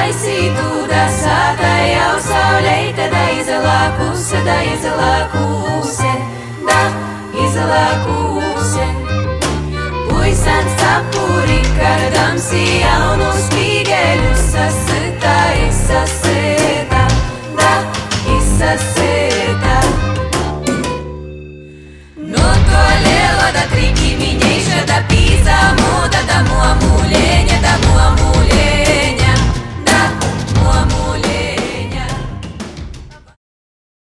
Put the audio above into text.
taisītu, da sāta jau sauleite, da izelā kuse, da izelā kuse. Puisans capuri, kardams jaunus spīgeļus sasita,